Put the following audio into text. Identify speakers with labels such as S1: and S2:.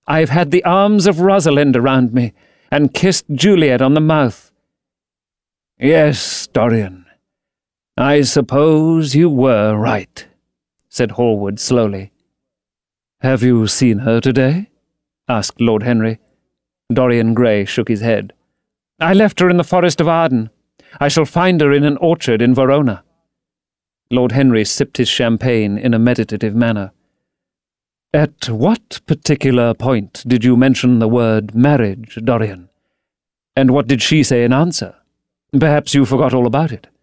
S1: I've had the arms of Rosalind around me, and kissed Juliet on the mouth." "Yes, Dorian, I suppose you were right," said Hallward slowly. "Have you seen her today?" asked Lord Henry. Dorian Gray shook his head. "I left her in the Forest of Arden. I shall find her in an orchard in Verona." Lord Henry sipped his champagne in a meditative manner. "At what particular point did you mention the word marriage, Dorian? And what did she say in answer? Perhaps you forgot all about it."